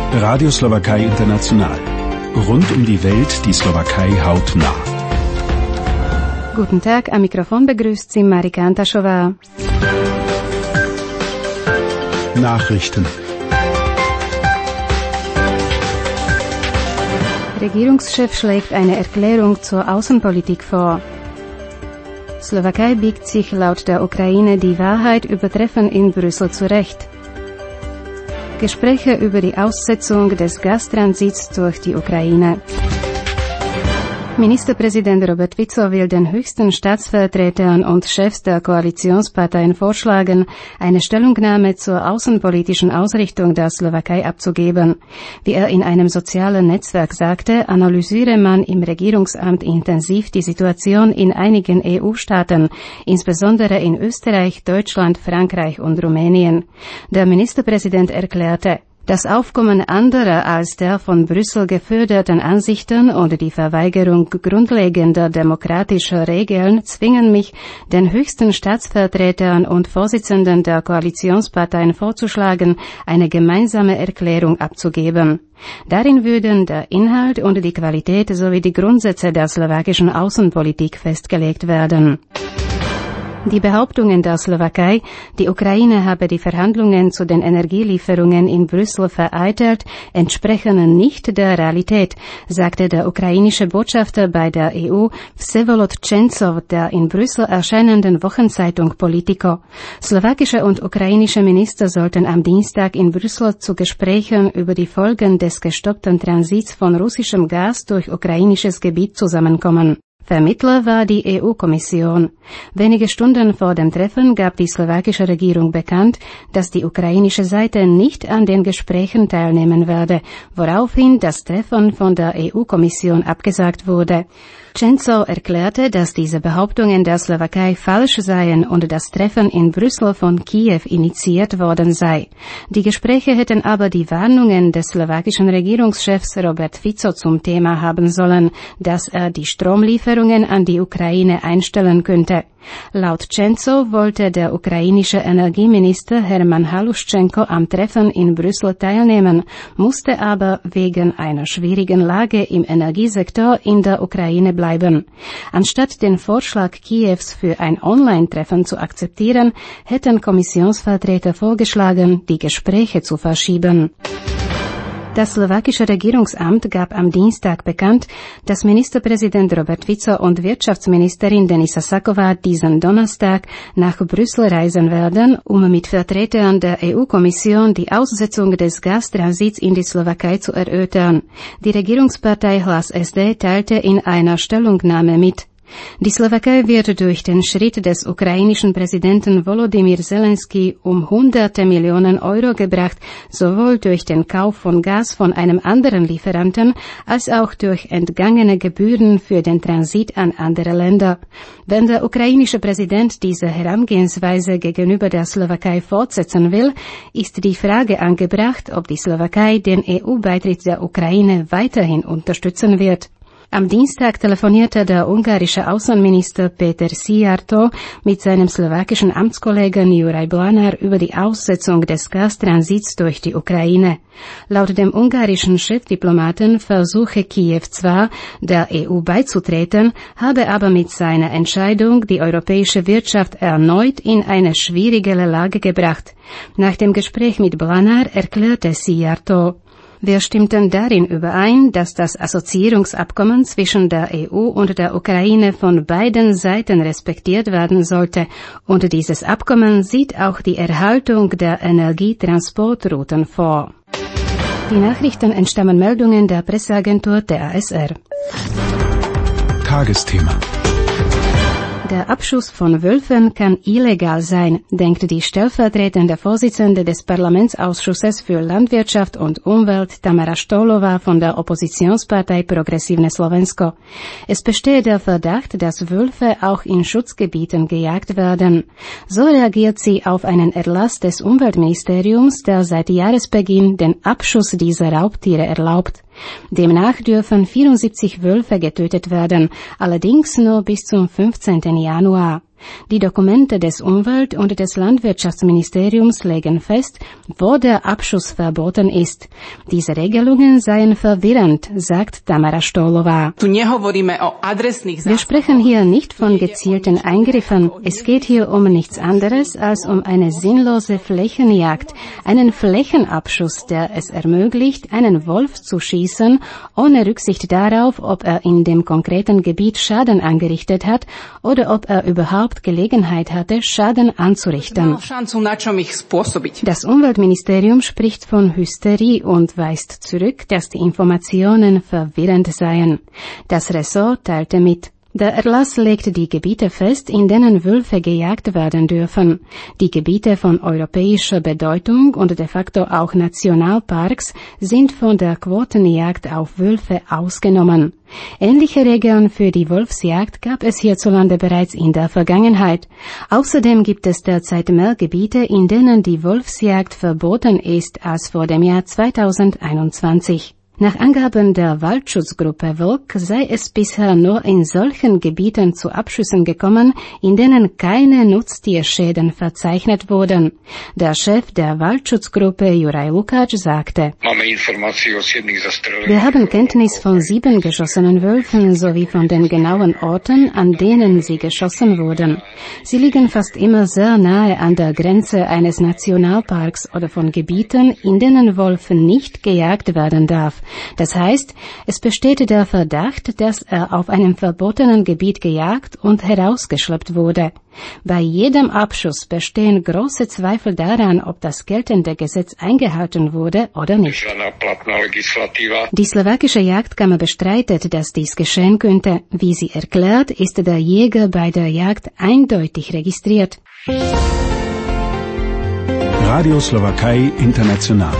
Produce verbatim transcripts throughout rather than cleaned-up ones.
Radio Slowakei International. Rund um die Welt die Slowakei hautnah. Guten Tag, am Mikrofon begrüßt Sie Marika Antaschova. Nachrichten. Regierungschef schlägt eine Erklärung zur Außenpolitik vor. Slowakei biegt sich laut der Ukraine die Wahrheit über Treffen in Brüssel zurecht. Gespräche über die Aussetzung des Gastransits durch die Ukraine. Ministerpräsident Robert Fico will den höchsten Staatsvertretern und Chefs der Koalitionsparteien vorschlagen, eine Stellungnahme zur außenpolitischen Ausrichtung der Slowakei abzugeben. Wie er in einem sozialen Netzwerk sagte, analysiere man im Regierungsamt intensiv die Situation in einigen E U-Staaten, insbesondere in Österreich, Deutschland, Frankreich und Rumänien. Der Ministerpräsident erklärte, das Aufkommen anderer als der von Brüssel geförderten Ansichten und die Verweigerung grundlegender demokratischer Regeln zwingen mich, den höchsten Staatsvertretern und Vorsitzenden der Koalitionsparteien vorzuschlagen, eine gemeinsame Erklärung abzugeben. Darin würden der Inhalt und die Qualität sowie die Grundsätze der slowakischen Außenpolitik festgelegt werden. Die Behauptungen der Slowakei, die Ukraine habe die Verhandlungen zu den Energielieferungen in Brüssel vereitelt, entsprechen nicht der Realität, sagte der ukrainische Botschafter bei der E U, Vsevolod Čencov, der in Brüssel erscheinenden Wochenzeitung Politico. Slowakische und ukrainische Minister sollten am Dienstag in Brüssel zu Gesprächen über die Folgen des gestoppten Transits von russischem Gas durch ukrainisches Gebiet zusammenkommen. Vermittler war die E U-Kommission. Wenige Stunden vor dem Treffen gab die slowakische Regierung bekannt, dass die ukrainische Seite nicht an den Gesprächen teilnehmen werde, woraufhin das Treffen von der E U-Kommission abgesagt wurde. Čencov erklärte, dass diese Behauptungen der Slowakei falsch seien und das Treffen in Brüssel von Kiew initiiert worden sei. Die Gespräche hätten aber die Warnungen des slowakischen Regierungschefs Robert Fico zum Thema haben sollen, dass er die Stromlieferungen an die Ukraine einstellen könnte. Laut Čencov wollte der ukrainische Energieminister Herman Haluschenko am Treffen in Brüssel teilnehmen, musste aber wegen einer schwierigen Lage im Energiesektor in der Ukraine bleiben. Anstatt den Vorschlag Kiews für ein Online-Treffen zu akzeptieren, hätten Kommissionsvertreter vorgeschlagen, die Gespräche zu verschieben. Das slowakische Regierungsamt gab am Dienstag bekannt, dass Ministerpräsident Robert Fico und Wirtschaftsministerin Denisa Saková diesen Donnerstag nach Brüssel reisen werden, um mit Vertretern der E U-Kommission die Aussetzung des Gastransits in die Slowakei zu erörtern. Die Regierungspartei Hlas es dé teilte in einer Stellungnahme mit: Die Slowakei wird durch den Schritt des ukrainischen Präsidenten Volodymyr Zelensky um hunderte Millionen Euro gebracht, sowohl durch den Kauf von Gas von einem anderen Lieferanten als auch durch entgangene Gebühren für den Transit an andere Länder. Wenn der ukrainische Präsident diese Herangehensweise gegenüber der Slowakei fortsetzen will, ist die Frage angebracht, ob die Slowakei den E U-Beitritt der Ukraine weiterhin unterstützen wird. Am Dienstag telefonierte der ungarische Außenminister Péter Szijjártó mit seinem slowakischen Amtskollegen Juraj Blanár über die Aussetzung des Gastransits durch die Ukraine. Laut dem ungarischen Chefdiplomaten versuche Kiew zwar, der E U beizutreten, habe aber mit seiner Entscheidung die europäische Wirtschaft erneut in eine schwierigere Lage gebracht. Nach dem Gespräch mit Blanár erklärte Szijjártó: Wir stimmten darin überein, dass das Assoziierungsabkommen zwischen der E U und der Ukraine von beiden Seiten respektiert werden sollte, und dieses Abkommen sieht auch die Erhaltung der Energietransportrouten vor. Die Nachrichten entstammen Meldungen der Presseagentur T A S R. Tagesthema. Der Abschuss von Wölfen kann illegal sein, denkt die stellvertretende Vorsitzende des Parlamentsausschusses für Landwirtschaft und Umwelt Tamara Štolova von der Oppositionspartei Progressivne Slovensko. Es bestehe der Verdacht, dass Wölfe auch in Schutzgebieten gejagt werden. So reagiert sie auf einen Erlass des Umweltministeriums, der seit Jahresbeginn den Abschuss dieser Raubtiere erlaubt. Demnach dürfen vierundsiebzig Wölfe getötet werden, allerdings nur bis zum fünfzehnten Januar. Die Dokumente des Umwelt- und des Landwirtschaftsministeriums legen fest, wo der Abschuss verboten ist. Diese Regelungen seien verwirrend, sagt Tamara Stolova. Wir sprechen hier nicht von gezielten Eingriffen. Es geht hier um nichts anderes als um eine sinnlose Flächenjagd, einen Flächenabschuss, der es ermöglicht, einen Wolf zu schießen, ohne Rücksicht darauf, ob er in dem konkreten Gebiet Schaden angerichtet hat oder ob er überhaupt Gelegenheit hatte, Schaden anzurichten. Das Umweltministerium spricht von Hysterie und weist zurück, dass die Informationen verwirrend seien. Das Ressort teilte mit: Der Erlass legt die Gebiete fest, in denen Wölfe gejagt werden dürfen. Die Gebiete von europäischer Bedeutung und de facto auch Nationalparks sind von der Quotenjagd auf Wölfe ausgenommen. Ähnliche Regeln für die Wolfsjagd gab es hierzulande bereits in der Vergangenheit. Außerdem gibt es derzeit mehr Gebiete, in denen die Wolfsjagd verboten ist als vor dem Jahr zweitausendeinundzwanzig. Nach Angaben der Waldschutzgruppe Volk sei es bisher nur in solchen Gebieten zu Abschüssen gekommen, in denen keine Nutztierschäden verzeichnet wurden. Der Chef der Waldschutzgruppe Juraj Lukács sagte: Wir haben Kenntnis von sieben geschossenen Wölfen sowie von den genauen Orten, an denen sie geschossen wurden. Sie liegen fast immer sehr nahe an der Grenze eines Nationalparks oder von Gebieten, in denen Wolf nicht gejagt werden darf. Das heißt, es besteht der Verdacht, dass er auf einem verbotenen Gebiet gejagt und herausgeschleppt wurde. Bei jedem Abschuss bestehen große Zweifel daran, ob das geltende Gesetz eingehalten wurde oder nicht. Die slowakische Jagdkammer bestreitet, dass dies geschehen könnte. Wie sie erklärt, ist der Jäger bei der Jagd eindeutig registriert. Radio Slowakei International.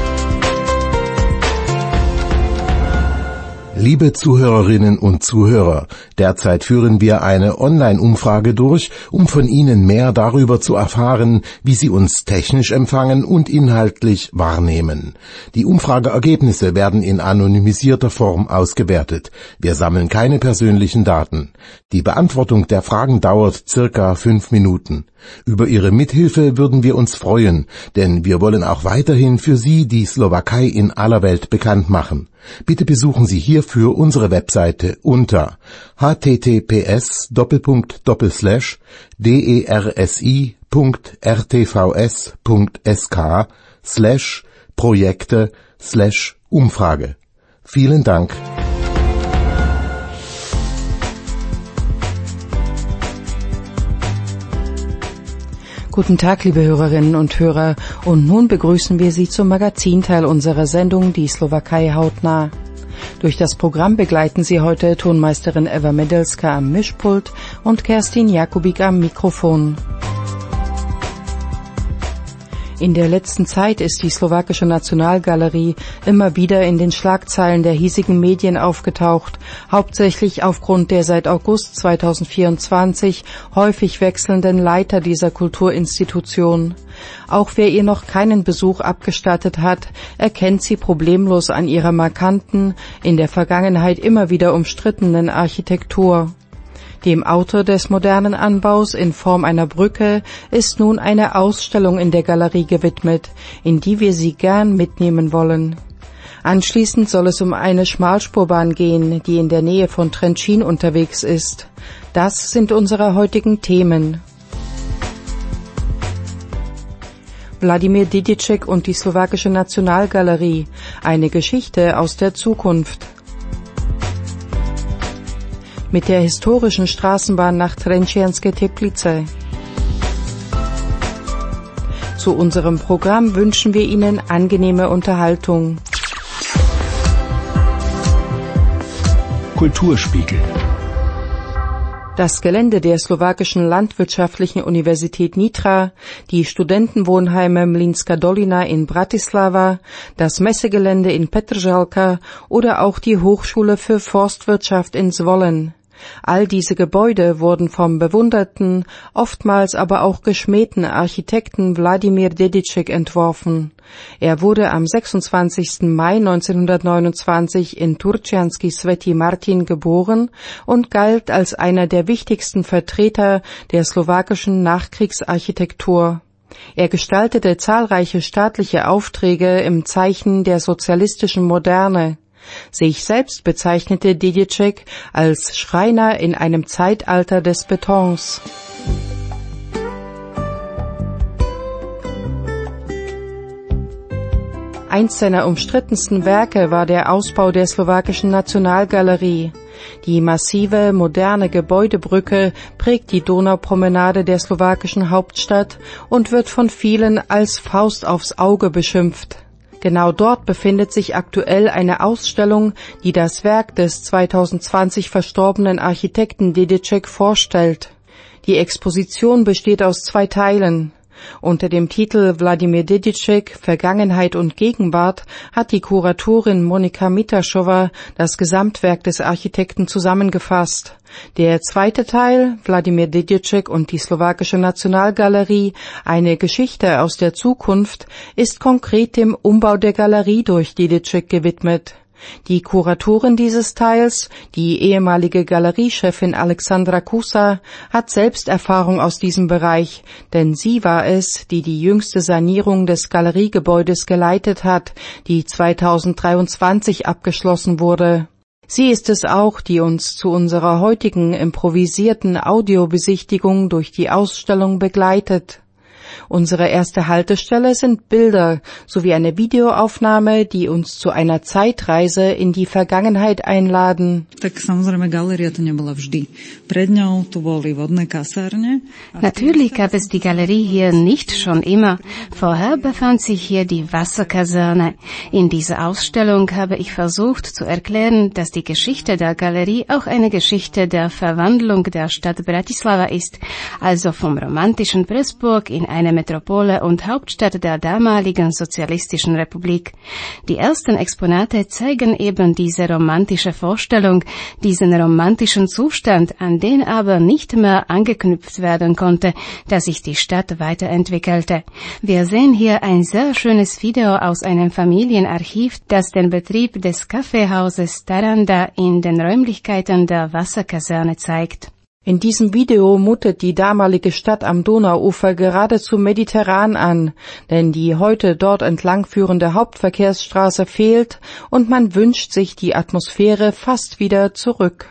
Liebe Zuhörerinnen und Zuhörer, derzeit führen wir eine Online-Umfrage durch, um von Ihnen mehr darüber zu erfahren, wie Sie uns technisch empfangen und inhaltlich wahrnehmen. Die Umfrageergebnisse werden in anonymisierter Form ausgewertet. Wir sammeln keine persönlichen Daten. Die Beantwortung der Fragen dauert circa fünf Minuten. Über Ihre Mithilfe würden wir uns freuen, denn wir wollen auch weiterhin für Sie die Slowakei in aller Welt bekannt machen. Bitte besuchen Sie hierfür unsere Webseite unter h t t p s doppelpunkt doppelpunkt slash dersi punkt r t v s punkt s k slash Projekte slash Umfrage. Vielen Dank. Guten Tag, liebe Hörerinnen und Hörer, und nun begrüßen wir Sie zum Magazinteil unserer Sendung Die Slowakei hautnah. Durch das Programm begleiten Sie heute Tonmeisterin Eva Medelska am Mischpult und Kerstin Jakubik am Mikrofon. In der letzten Zeit ist die Slowakische Nationalgalerie immer wieder in den Schlagzeilen der hiesigen Medien aufgetaucht, hauptsächlich aufgrund der seit August zweitausendvierundzwanzig häufig wechselnden Leiter dieser Kulturinstitution. Auch wer ihr noch keinen Besuch abgestattet hat, erkennt sie problemlos an ihrer markanten, in der Vergangenheit immer wieder umstrittenen Architektur. Dem Autor des modernen Anbaus in Form einer Brücke ist nun eine Ausstellung in der Galerie gewidmet, in die wir Sie gern mitnehmen wollen. Anschließend soll es um eine Schmalspurbahn gehen, die in der Nähe von Trenčín unterwegs ist. Das sind unsere heutigen Themen. Vladimir Dediček und die Slowakische Nationalgalerie, eine Geschichte aus der Zukunft. Mit der historischen Straßenbahn nach Trenčianske Teplice. Zu unserem Programm wünschen wir Ihnen angenehme Unterhaltung. Kulturspiegel. Das Gelände der slowakischen Landwirtschaftlichen Universität Nitra, die Studentenwohnheime Mlínska Dolina in Bratislava, das Messegelände in Petržalka oder auch die Hochschule für Forstwirtschaft in Zvolen. All diese Gebäude wurden vom bewunderten, oftmals aber auch geschmähten Architekten Wladimir Dediček entworfen. Er wurde am sechsundzwanzigsten Mai neunzehnhundertneunundzwanzig in Turčianski Svätý Martin geboren und galt als einer der wichtigsten Vertreter der slowakischen Nachkriegsarchitektur. Er gestaltete zahlreiche staatliche Aufträge im Zeichen der sozialistischen Moderne. Sich selbst bezeichnete Dediček als Schreiner in einem Zeitalter des Betons. Eins seiner umstrittensten Werke war der Ausbau der slowakischen Nationalgalerie. Die massive, moderne Gebäudebrücke prägt die Donaupromenade der slowakischen Hauptstadt und wird von vielen als Faust aufs Auge beschimpft. Genau dort befindet sich aktuell eine Ausstellung, die das Werk des zweitausendzwanzig verstorbenen Architekten Dediček vorstellt. Die Exposition besteht aus zwei Teilen. Unter dem Titel Wladimir Dediček, Vergangenheit und Gegenwart hat die Kuratorin Monika Mitašová das Gesamtwerk des Architekten zusammengefasst. Der zweite Teil, Wladimir Dediček und die Slowakische Nationalgalerie, eine Geschichte aus der Zukunft, ist konkret dem Umbau der Galerie durch Dediček gewidmet. Die Kuratorin dieses Teils, die ehemalige Galeriechefin Alexandra Kusa, hat selbst Erfahrung aus diesem Bereich, denn sie war es, die die jüngste Sanierung des Galeriegebäudes geleitet hat, die zweitausenddreiundzwanzig abgeschlossen wurde. Sie ist es auch, die uns zu unserer heutigen improvisierten Audiobesichtigung durch die Ausstellung begleitet. Unsere erste Haltestelle sind Bilder sowie eine Videoaufnahme, die uns zu einer Zeitreise in die Vergangenheit einladen. Natürlich gab es die Galerie hier nicht schon immer. Vorher befand sich hier die Wasserkaserne. In dieser Ausstellung habe ich versucht zu erklären, dass die Geschichte der Galerie auch eine Geschichte der Verwandlung der Stadt Bratislava ist, also vom romantischen Pressburg in eine Metropole und Hauptstadt der damaligen Sozialistischen Republik. Die ersten Exponate zeigen eben diese romantische Vorstellung, diesen romantischen Zustand, an den aber nicht mehr angeknüpft werden konnte, dass sich die Stadt weiterentwickelte. Wir sehen hier ein sehr schönes Video aus einem Familienarchiv, das den Betrieb des Kaffeehauses Taranda in den Räumlichkeiten der Wasserkaserne zeigt. In diesem Video mutet die damalige Stadt am Donauufer geradezu mediterran an, denn die heute dort entlangführende Hauptverkehrsstraße fehlt und man wünscht sich die Atmosphäre fast wieder zurück.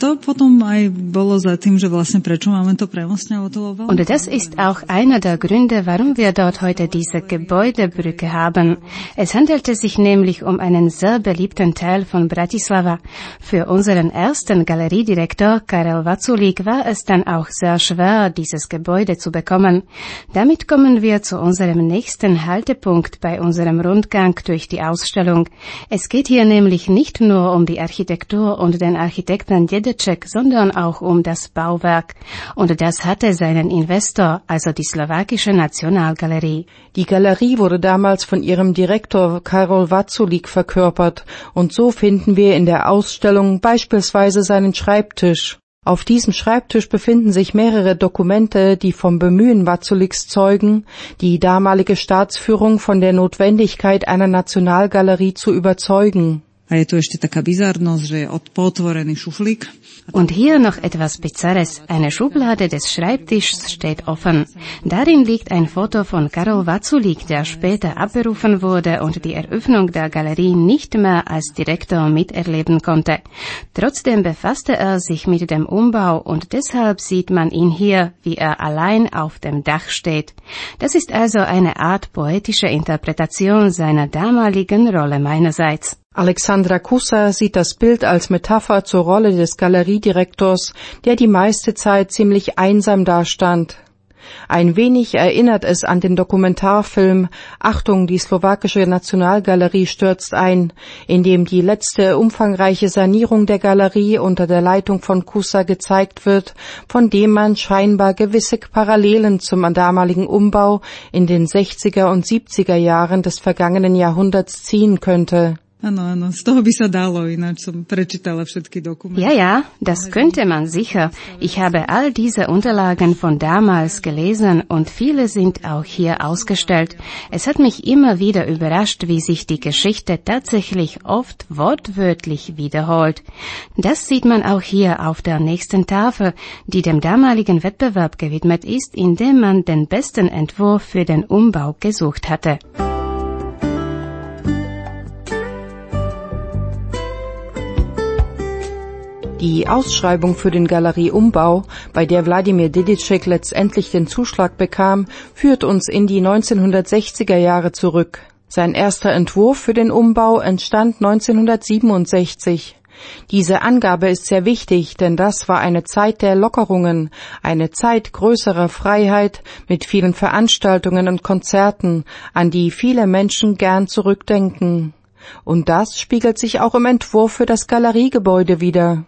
Und das ist auch einer der Gründe, warum wir dort heute diese Gebäudebrücke haben. Es handelte sich nämlich um einen sehr beliebten Teil von Bratislava. Für unseren ersten Galeriedirektor Karel Vaculík war es dann auch sehr schwer, dieses Gebäude zu bekommen. Damit kommen wir zu unserem nächsten Haltepunkt bei unserem Rundgang durch die Ausstellung. Es geht hier nämlich nicht nur um die Architektur und den Architekten Dediček, sondern auch um das Bauwerk. Und das hatte seinen Investor, also die Slowakische Nationalgalerie. Die Galerie wurde damals von ihrem Direktor Karol Vaculík verkörpert und so finden wir in der Ausstellung beispielsweise seinen Schreibtisch. Auf diesem Schreibtisch befinden sich mehrere Dokumente, die vom Bemühen Vaculíks zeugen, die damalige Staatsführung von der Notwendigkeit einer Nationalgalerie zu überzeugen. Und hier noch etwas Bizarres. Eine Schublade des Schreibtischs steht offen. Darin liegt ein Foto von Karol Vaculík, der später abberufen wurde und die Eröffnung der Galerie nicht mehr als Direktor miterleben konnte. Trotzdem befasste er sich mit dem Umbau und deshalb sieht man ihn hier, wie er allein auf dem Dach steht. Das ist also eine Art poetische Interpretation seiner damaligen Rolle meinerseits. Alexandra Kusa sieht das Bild als Metapher zur Rolle des Galeriedirektors, der die meiste Zeit ziemlich einsam dastand. Ein wenig erinnert es an den Dokumentarfilm Achtung, die Slowakische Nationalgalerie stürzt ein, in dem die letzte umfangreiche Sanierung der Galerie unter der Leitung von Kusa gezeigt wird, von dem man scheinbar gewisse Parallelen zum damaligen Umbau in den sechziger und siebziger Jahren des vergangenen Jahrhunderts ziehen könnte. Ja, ja, das könnte man sicher. Ich habe all diese Unterlagen von damals gelesen und viele sind auch hier ausgestellt. Es hat mich immer wieder überrascht, wie sich die Geschichte tatsächlich oft wortwörtlich wiederholt. Das sieht man auch hier auf der nächsten Tafel, die dem damaligen Wettbewerb gewidmet ist, in dem man den besten Entwurf für den Umbau gesucht hatte. Die Ausschreibung für den Galerieumbau, bei der Wladimir Dediček letztendlich den Zuschlag bekam, führt uns in die neunzehnhundertsechziger Jahre zurück. Sein erster Entwurf für den Umbau entstand neunzehnhundertsiebenundsechzig. Diese Angabe ist sehr wichtig, denn das war eine Zeit der Lockerungen, eine Zeit größerer Freiheit mit vielen Veranstaltungen und Konzerten, an die viele Menschen gern zurückdenken. Und das spiegelt sich auch im Entwurf für das Galeriegebäude wider.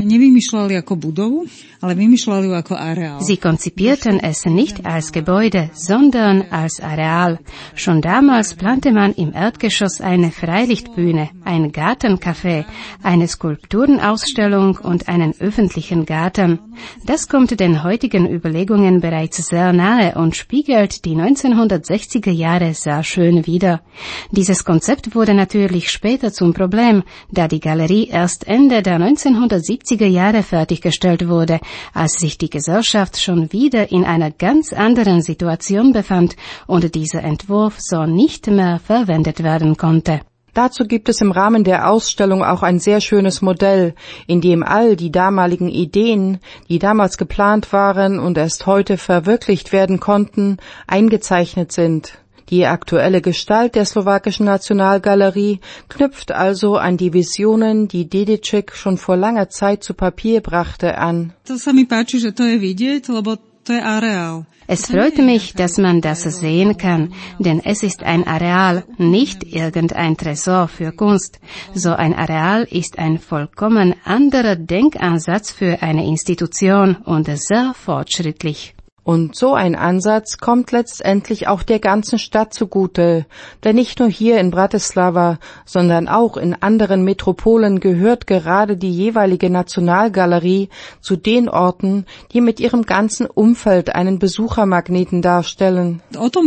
Sie konzipierten es nicht als Gebäude, sondern als Areal. Schon damals plante man im Erdgeschoss eine Freilichtbühne, ein Gartencafé, eine Skulpturenausstellung und einen öffentlichen Garten. Das kommt den heutigen Überlegungen bereits sehr nahe und spiegelt die neunzehnhundertsechziger Jahre sehr schön wider. Dieses Konzept wurde natürlich später zum Problem, da die Galerie erst Ende der neunzehnhundertsiebziger Jahre fertiggestellt wurde, als sich die Gesellschaft schon wieder in einer ganz anderen Situation befand und dieser Entwurf so nicht mehr verwendet werden konnte. Dazu gibt es im Rahmen der Ausstellung auch ein sehr schönes Modell, in dem all die damaligen Ideen, die damals geplant waren und erst heute verwirklicht werden konnten, eingezeichnet sind. Die aktuelle Gestalt der slowakischen Nationalgalerie knüpft also an die Visionen, die Dediček schon vor langer Zeit zu Papier brachte, an. Es freut mich, dass man das sehen kann, denn es ist ein Areal, nicht irgendein Tresor für Kunst. So ein Areal ist ein vollkommen anderer Denkansatz für eine Institution und sehr fortschrittlich. Und so ein Ansatz kommt letztendlich auch der ganzen Stadt zugute, denn nicht nur hier in Bratislava, sondern auch in anderen Metropolen gehört gerade die jeweilige Nationalgalerie zu den Orten, die mit ihrem ganzen Umfeld einen Besuchermagneten darstellen.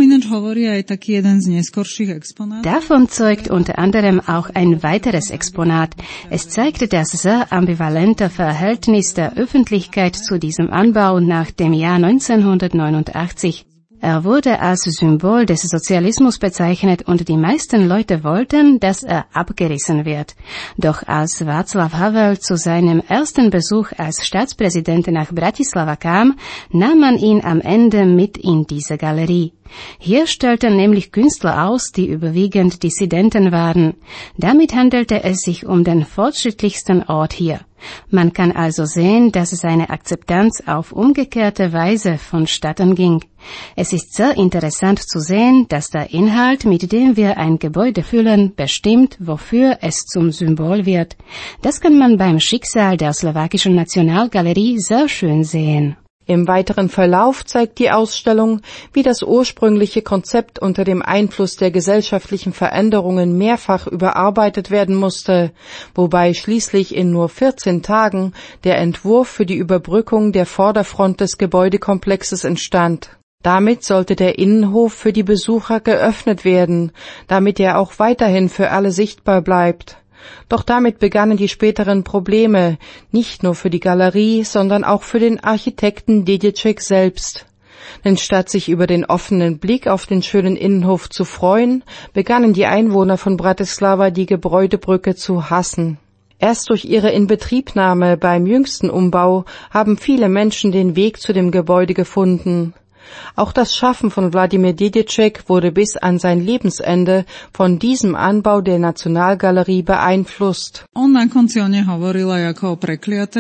Davon zeugt unter anderem auch ein weiteres Exponat. Es zeigte das sehr ambivalente Verhältnis der Öffentlichkeit zu diesem Anbau nach dem Jahr neunzehnhundertneunundachtzig. Er wurde als Symbol des Sozialismus bezeichnet und die meisten Leute wollten, dass er abgerissen wird. Doch als Václav Havel zu seinem ersten Besuch als Staatspräsident nach Bratislava kam, nahm man ihn am Ende mit in diese Galerie. Hier stellten nämlich Künstler aus, die überwiegend Dissidenten waren. Damit handelte es sich um den fortschrittlichsten Ort hier. Man kann also sehen, dass seine Akzeptanz auf umgekehrte Weise vonstatten ging. Es ist sehr interessant zu sehen, dass der Inhalt, mit dem wir ein Gebäude füllen, bestimmt, wofür es zum Symbol wird. Das kann man beim Schicksal der slowakischen Nationalgalerie sehr schön sehen. Im weiteren Verlauf zeigt die Ausstellung, wie das ursprüngliche Konzept unter dem Einfluss der gesellschaftlichen Veränderungen mehrfach überarbeitet werden musste, wobei schließlich in nur vierzehn Tagen der Entwurf für die Überbrückung der Vorderfront des Gebäudekomplexes entstand. Damit sollte der Innenhof für die Besucher geöffnet werden, damit er auch weiterhin für alle sichtbar bleibt. Doch damit begannen die späteren Probleme, nicht nur für die Galerie, sondern auch für den Architekten Dediček selbst. Denn statt sich über den offenen Blick auf den schönen Innenhof zu freuen, begannen die Einwohner von Bratislava die Gebäudebrücke zu hassen. Erst durch ihre Inbetriebnahme beim jüngsten Umbau haben viele Menschen den Weg zu dem Gebäude gefunden. Auch das Schaffen von Wladimir Dediček wurde bis an sein Lebensende von diesem Anbau der Nationalgalerie beeinflusst.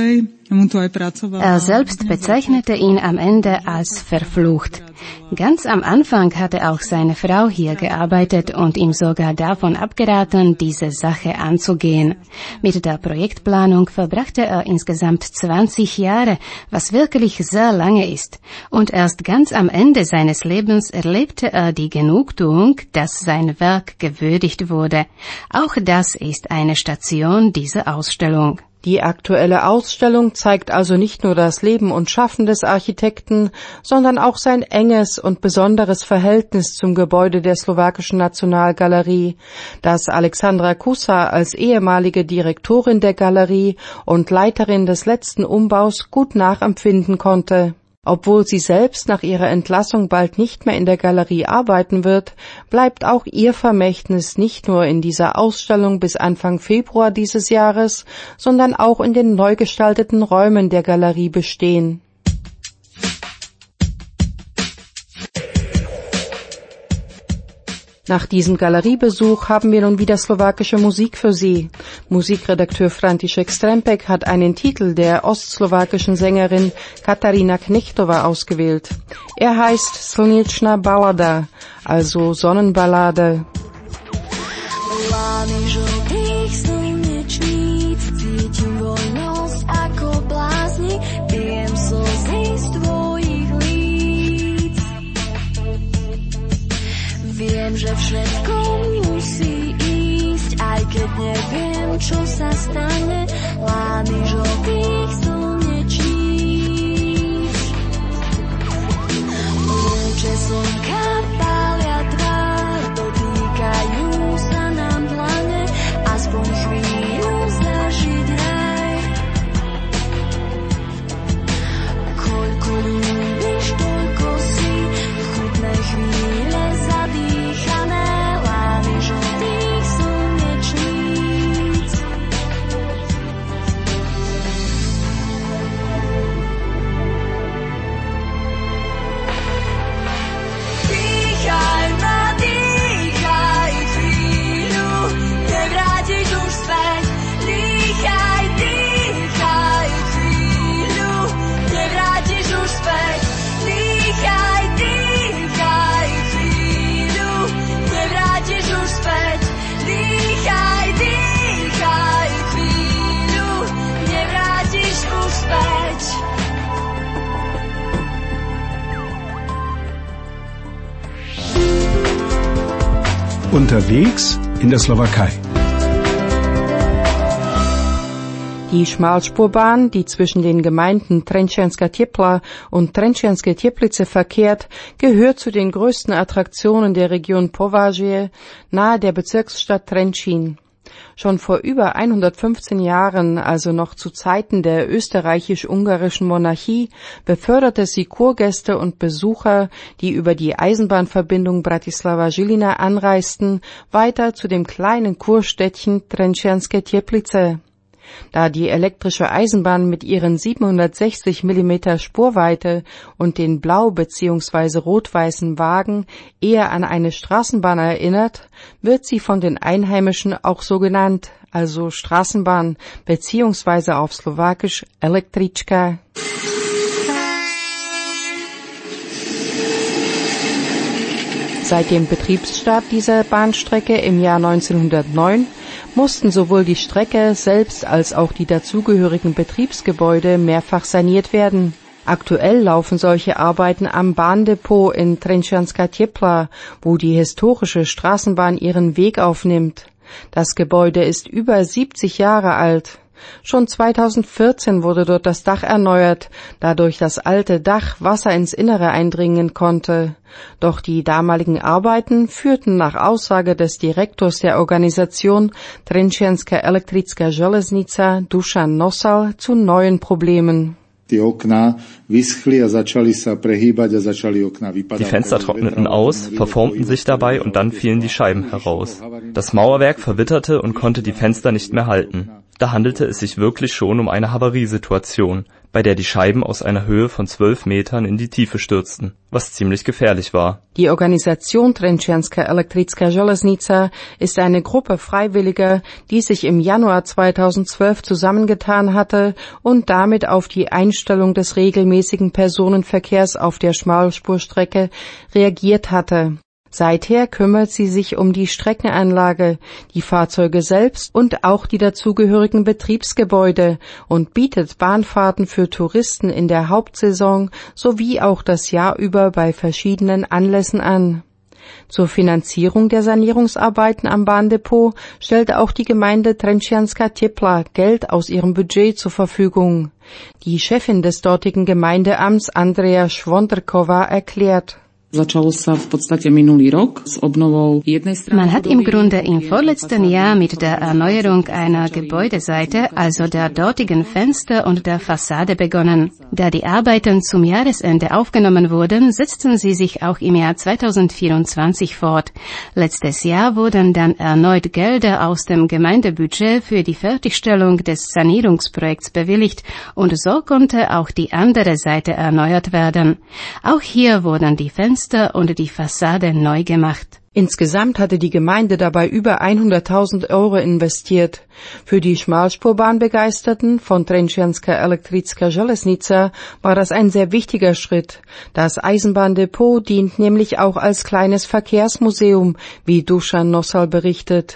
Er selbst bezeichnete ihn am Ende als verflucht. Ganz am Anfang hatte auch seine Frau hier gearbeitet und ihm sogar davon abgeraten, diese Sache anzugehen. Mit der Projektplanung verbrachte er insgesamt zwanzig Jahre, was wirklich sehr lange ist. Und erst ganz am Ende seines Lebens erlebte er die Genugtuung, dass sein Werk gewürdigt wurde. Auch das ist eine Station dieser Ausstellung. Die aktuelle Ausstellung zeigt also nicht nur das Leben und Schaffen des Architekten, sondern auch sein enges und besonderes Verhältnis zum Gebäude der Slowakischen Nationalgalerie, das Alexandra Kusa als ehemalige Direktorin der Galerie und Leiterin des letzten Umbaus gut nachempfinden konnte. Obwohl sie selbst nach ihrer Entlassung bald nicht mehr in der Galerie arbeiten wird, bleibt auch ihr Vermächtnis nicht nur in dieser Ausstellung bis Anfang Februar dieses Jahres, sondern auch in den neu gestalteten Räumen der Galerie bestehen. Nach diesem Galeriebesuch haben wir nun wieder slowakische Musik für Sie. Musikredakteur František Strempek hat einen Titel der ostslowakischen Sängerin Katarína Knechtová ausgewählt. Er heißt Slniečná balada, also Sonnenballade. Viem, že všetko musí ísť, aj keď neviem, čo sa stane. Lány žltých slnečníc. Lúče slnka pália tvár, dotýkajú sa nám dlane, aspoň chvíľu zažiť raj. Koľko ľúbiš, toľko si, chutné chvíle zadýchané, lány žltých slnečníc. Dýchaj, nadýchaj chvíľu, nevrátiš už späť. Dýchaj, dýchaj chvíľu, nevrátiš už späť. Dýchaj, dýchaj chvíľu, nevrátiš už späť. Dýchaj, dýchaj chvíľu, nevrátiš už späť. Unterwegs in der Slowakei. Die Schmalspurbahn, die zwischen den Gemeinden Trenčianska Tepla und Trenčianske Teplice verkehrt, gehört zu den größten Attraktionen der Region Považie nahe der Bezirksstadt Trenčín. Schon vor über hundertfünfzehn Jahren, also noch zu Zeiten der österreichisch-ungarischen Monarchie, beförderte sie Kurgäste und Besucher, die über die Eisenbahnverbindung Bratislava-Žilina anreisten, weiter zu dem kleinen Kurstädtchen Trenčianske Teplice. Da die elektrische Eisenbahn mit ihren siebenhundertsechzig Millimeter Spurweite und den blau- bzw. rot-weißen Wagen eher an eine Straßenbahn erinnert, wird sie von den Einheimischen auch so genannt, also Straßenbahn bzw. auf Slowakisch Električka. Seit dem Betriebsstart dieser Bahnstrecke im Jahr neunzehnhundertneun mussten sowohl die Strecke selbst als auch die dazugehörigen Betriebsgebäude mehrfach saniert werden. Aktuell laufen solche Arbeiten am Bahndepot in Trenčianska Tepla, wo die historische Straßenbahn ihren Weg aufnimmt. Das Gebäude ist über siebzig Jahre alt. Schon zweitausendvierzehn wurde dort das Dach erneuert, da durch das alte Dach Wasser ins Innere eindringen konnte. Doch die damaligen Arbeiten führten nach Aussage des Direktors der Organisation Trenčianska elektrická železnica Dušan Nosal zu neuen Problemen. Die Fenster trockneten aus, verformten sich dabei und dann fielen die Scheiben heraus. Das Mauerwerk verwitterte und konnte die Fenster nicht mehr halten. Da handelte es sich wirklich schon um eine Havariesituation, bei der die Scheiben aus einer Höhe von zwölf Metern in die Tiefe stürzten, was ziemlich gefährlich war. Die Organisation Trenčianska elektrická železnica ist eine Gruppe Freiwilliger, die sich im Januar zweitausendzwölf zusammengetan hatte und damit auf die Einstellung des regelmäßigen Personenverkehrs auf der Schmalspurstrecke reagiert hatte. Seither kümmert sie sich um die Streckenanlage, die Fahrzeuge selbst und auch die dazugehörigen Betriebsgebäude und bietet Bahnfahrten für Touristen in der Hauptsaison sowie auch das Jahr über bei verschiedenen Anlässen an. Zur Finanzierung der Sanierungsarbeiten am Bahndepot stellt auch die Gemeinde Trenčianska Tepla Geld aus ihrem Budget zur Verfügung. Die Chefin des dortigen Gemeindeamts, Andrea Schwondrkova, erklärt: Man hat im Grunde im vorletzten Jahr mit der Erneuerung einer Gebäudeseite, also der dortigen Fenster und der Fassade begonnen. Da die Arbeiten zum Jahresende aufgenommen wurden, setzten sie sich auch im Jahr zweitausendvierundzwanzig fort. Letztes Jahr wurden dann erneut Gelder aus dem Gemeindebudget für die Fertigstellung des Sanierungsprojekts bewilligt und so konnte auch die andere Seite erneuert werden. Auch hier wurden die Fenster und die Fassade neu gemacht. Insgesamt hatte die Gemeinde dabei über hunderttausend Euro investiert. Für die Schmalspurbahn-Begeisterten von Trenčianska elektrická železnica war das ein sehr wichtiger Schritt. Das Eisenbahndepot dient nämlich auch als kleines Verkehrsmuseum, wie Dušan Nosal berichtet.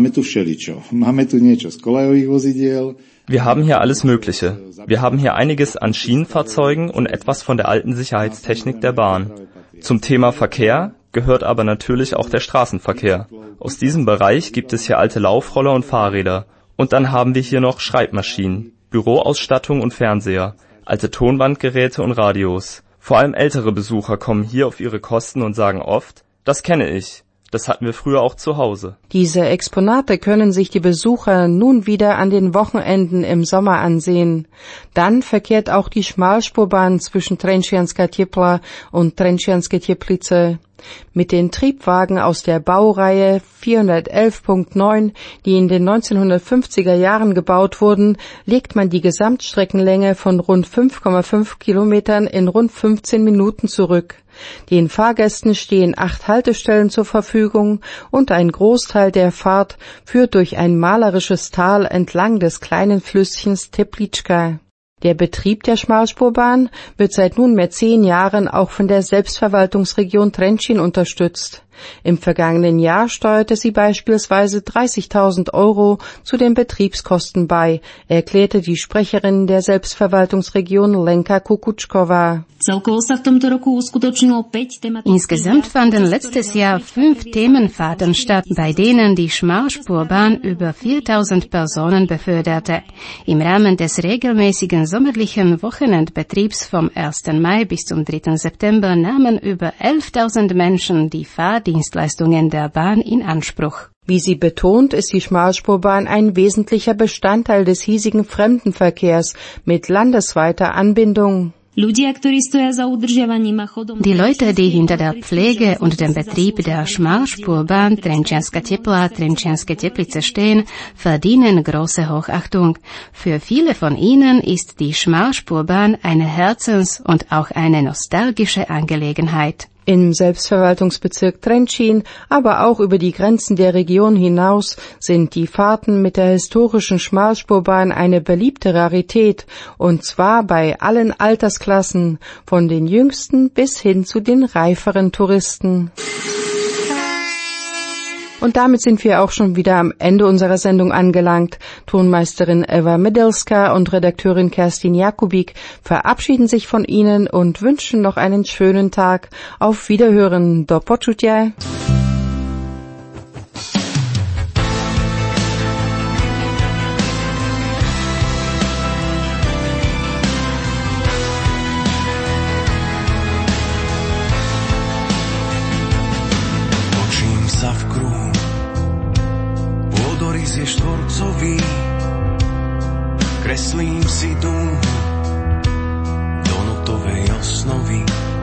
Wir haben hier alles Mögliche. Wir haben hier einiges an Schienenfahrzeugen und etwas von der alten Sicherheitstechnik der Bahn. Zum Thema Verkehr gehört aber natürlich auch der Straßenverkehr. Aus diesem Bereich gibt es hier alte Laufroller und Fahrräder. Und dann haben wir hier noch Schreibmaschinen, Büroausstattung und Fernseher, alte Tonbandgeräte und Radios. Vor allem ältere Besucher kommen hier auf ihre Kosten und sagen oft: Das kenne ich. Das hatten wir früher auch zu Hause. Diese Exponate können sich die Besucher nun wieder an den Wochenenden im Sommer ansehen. Dann verkehrt auch die Schmalspurbahn zwischen Trenčianska Tepla und Trenčianske Teplice. Mit den Triebwagen aus der Baureihe vierhundertelf Punkt neun, die in den neunzehnhundertfünfziger Jahren gebaut wurden, legt man die Gesamtstreckenlänge von rund fünf Komma fünf Kilometern in rund fünfzehn Minuten zurück. Den Fahrgästen stehen acht Haltestellen zur Verfügung und ein Großteil der Fahrt führt durch ein malerisches Tal entlang des kleinen Flüsschens Teplička. Der Betrieb der Schmalspurbahn wird seit nunmehr zehn Jahren auch von der Selbstverwaltungsregion Trenčín unterstützt. Im vergangenen Jahr steuerte sie beispielsweise dreißigtausend Euro zu den Betriebskosten bei, erklärte die Sprecherin der Selbstverwaltungsregion Lenka Kukučková. Insgesamt fanden letztes Jahr fünf Themenfahrten statt, bei denen die Schmalspurbahn über viertausend Personen beförderte. Im Rahmen des regelmäßigen sommerlichen Wochenendbetriebs vom ersten Mai bis zum dritten September nahmen über elftausend Menschen die Fahrdienstleistungen der Bahn in Anspruch. Wie sie betont, ist die Schmalspurbahn ein wesentlicher Bestandteil des hiesigen Fremdenverkehrs mit landesweiter Anbindung. Die Leute, die hinter der Pflege und dem Betrieb der Schmalspurbahn Trenčianska Tepla, Trenčianske Teplice stehen, verdienen große Hochachtung. Für viele von ihnen ist die Schmalspurbahn eine Herzens- und auch eine nostalgische Angelegenheit. Im Selbstverwaltungsbezirk Trenčín, aber auch über die Grenzen der Region hinaus sind die Fahrten mit der historischen Schmalspurbahn eine beliebte Rarität, und zwar bei allen Altersklassen, von den jüngsten bis hin zu den reiferen Touristen. Und damit sind wir auch schon wieder am Ende unserer Sendung angelangt. Tonmeisterin Eva Medelska und Redakteurin Kerstin Jakubik verabschieden sich von Ihnen und wünschen noch einen schönen Tag. Auf Wiederhören. Do počutia. Kreslím si dúhu do notovej osnovy,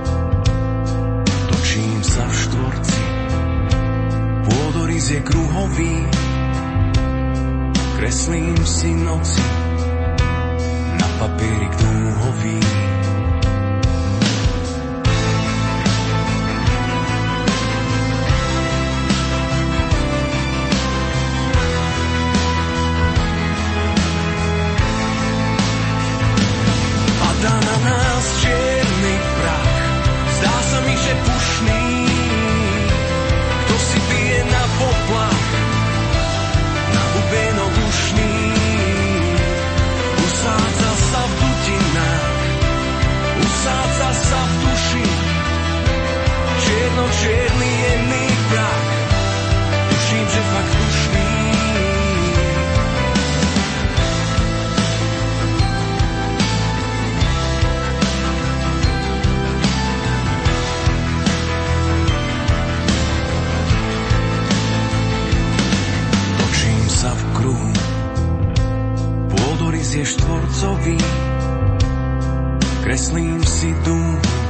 točím sa v štvorci, pôdorys je kruhový, kreslím si noci na papierik dúhový. Padá na nás čierny prach, zdá sa mi, že pušný, kto si pije na poplach, na bubenok ušný. Usádza sa v dutinách, usádza sa v duši, čierno-čierny jemný prach, tuším, že fakt dušný. Točím sa v kruhu, pôdorys je štvorcový, kreslím si dům